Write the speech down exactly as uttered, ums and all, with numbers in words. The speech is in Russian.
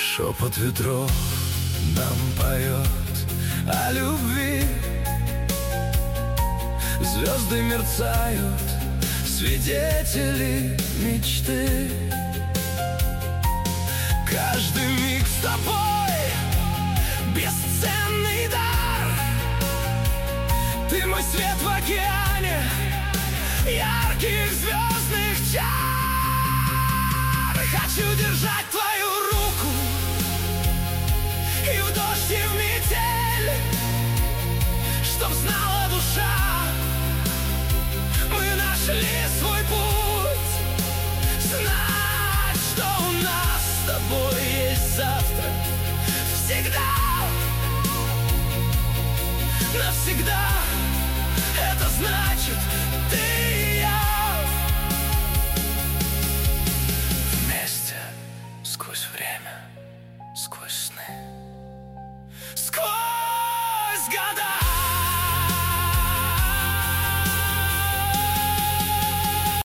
Шепот ветров нам поет о любви. Звезды мерцают, свидетели мечты. Каждый миг с тобой бесценный дар. Ты мой свет в океане ярких звездных чар. Хочу держать твою руку и в дождь, и в метель, чтоб знала душа, мы нашли свой путь. Знать, что у нас с тобой есть завтра, всегда, навсегда. Это значит ты и я вместе сквозь время, сквозь сны, сквозь года.